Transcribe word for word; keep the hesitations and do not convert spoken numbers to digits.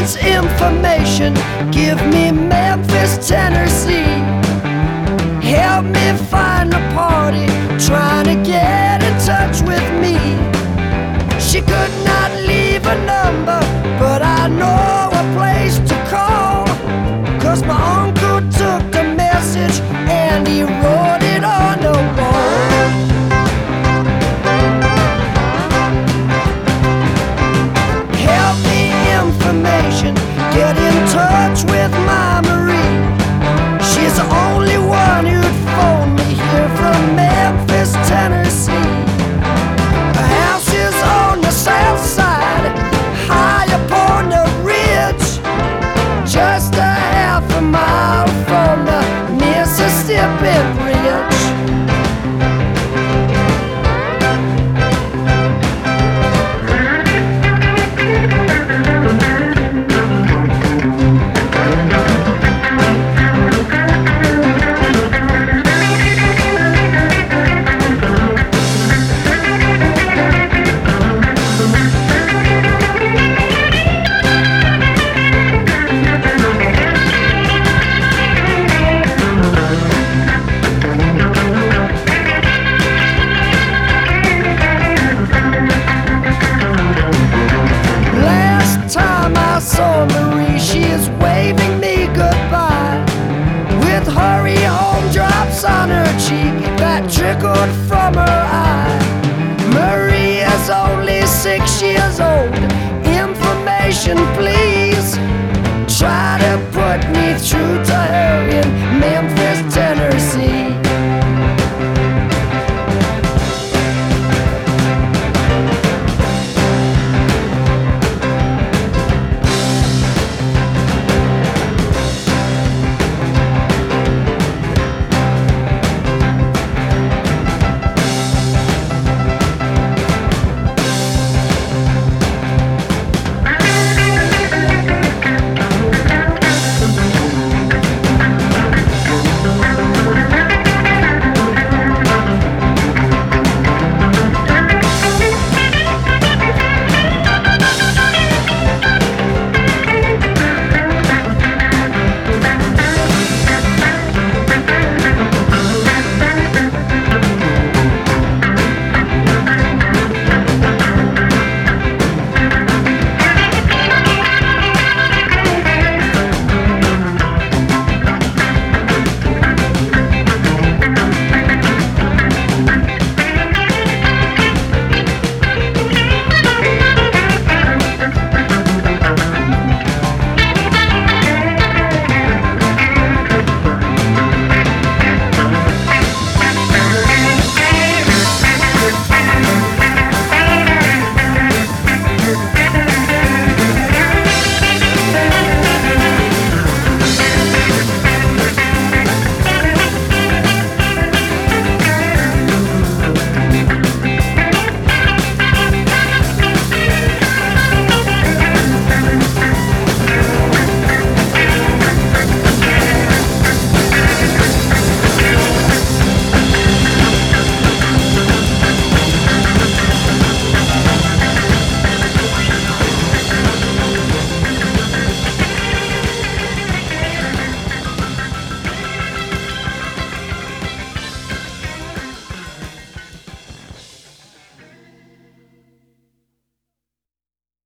needs information, give me Memphis, Tennessee. Help me find a party trying to get in touch with me. She could not leave a number, but I know a place to call, 'cause my uncle took the message and he wrote it on the wall. Help me information, get in touch with my Marie. She's the only one who'd phone me here from Memphis, Tennessee. Her house is on the south side, high upon the ridge, just a half a mile from the Mississippi Bridge. I saw Marie, she is waving me goodbye, with hurry home drops on her cheek that trickled from her eye. Marie is only six years old. Information, please.